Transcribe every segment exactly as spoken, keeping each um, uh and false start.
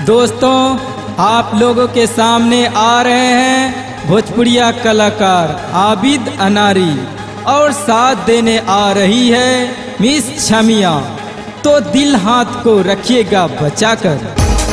दोस्तों, आप लोगों के सामने आ रहे हैं भोजपुरिया कलाकार आबिद अनारी और साथ देने आ रही है मिस छमिया। तो दिल हाथ को रखिएगा बचाकर।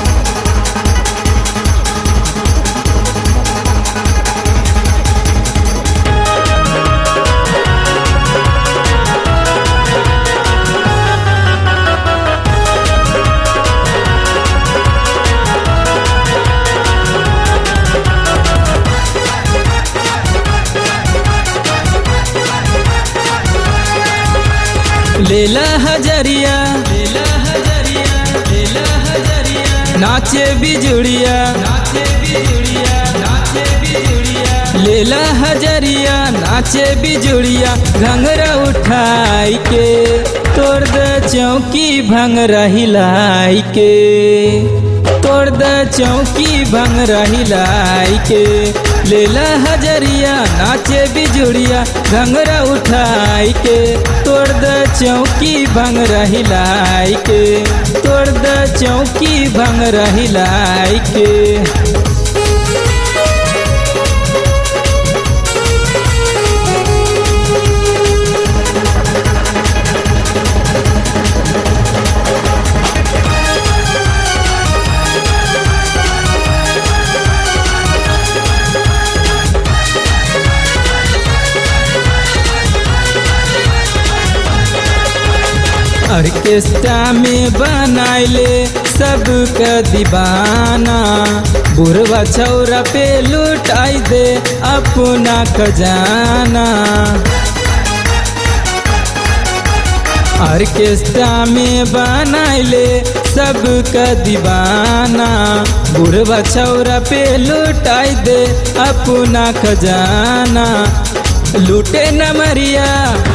लेला हजरिया लेला हजरिया लेला हजरिया नाचे बिजुड़िया नाचे बिजुड़िया नाचे बिजुड़िया लेला हजरिया नाचे बिजुड़िया घंघरा उठाई के तोड़ दे चौकी भंगरा हिलाई के तोड़ दे चौकी भंगरा हिलाई के लेला हजरिया नाचे बिजुड़िया घंघरा उठाई के तोड़ दे चौकी भंगरा हिलाई के तोड़ दे चौकी भंगरा हिलाई के। ऑर्केस्ट्रा में बनाइले सबका दीवाना बुढ़वा छौरा पे लुटाई दे अपना खजाना। ऑर्केस्ट्रा में बनाइले सबका दीवाना बुढ़वा छौरा पे लुटाई दे अपना खजाना। लूटे न मरिया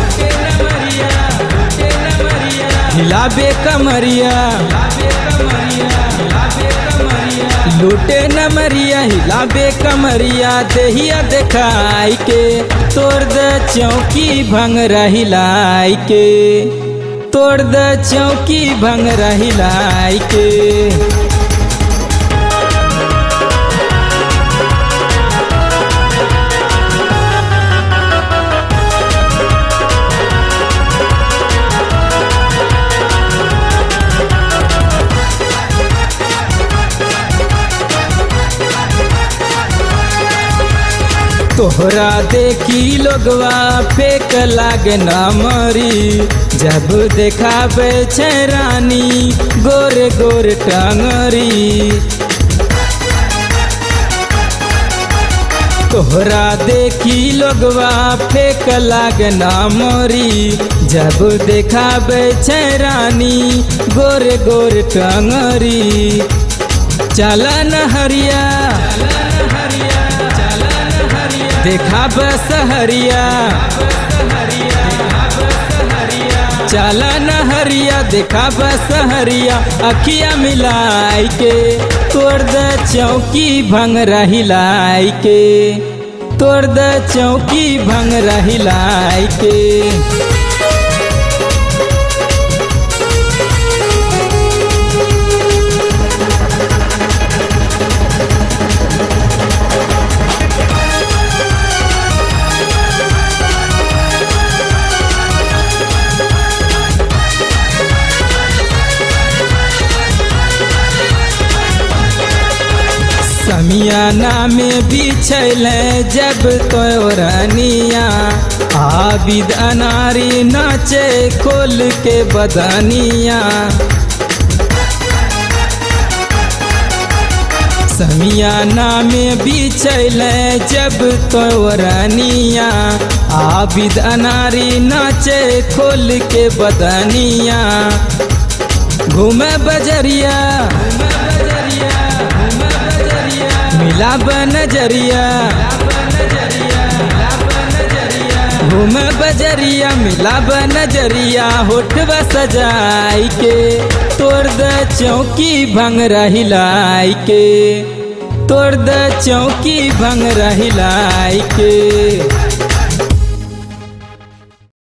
हिलाबे कमरिया लूटे न मरिया हिलाबे कमरिया देहिया देखाई के तोड़ दे चौकी भंगरा हिलाई के तोड़ दे चौकी भंगरा हिलाई के। तोहरा देखी लोगवा फेक लागे न मरी जब देखाबे छै रानी गोरे गोरे टंगरी। तोहरा देखी लोगवा फेक लागे न मरी जब देखाबे छै रानी गोरे गोरे टंगरी। चला न हरिया देखा बसहरिया चला न हरिया देखा बसहरिया अखिया मिलाई के तोड़ दे चौकी भंगरा हिलाई के तोड़ दे चौकी भंगरा हिलाई के। समियाना में बिछल जब तोरनिया आबिद अनारी नाचे खोल के बदनिया। समियाना में बिछल जब तोरनिया आबिद अनारी नाचे खोल के बदनिया। घूमे बजरिया मिला नजरिया घूम बजरिया मिला नजरिया होठवा सजाई के तोड़ दे चौकी भंगरा हिलाई के तोड़ दे चौकी भंगरा हिलाई के।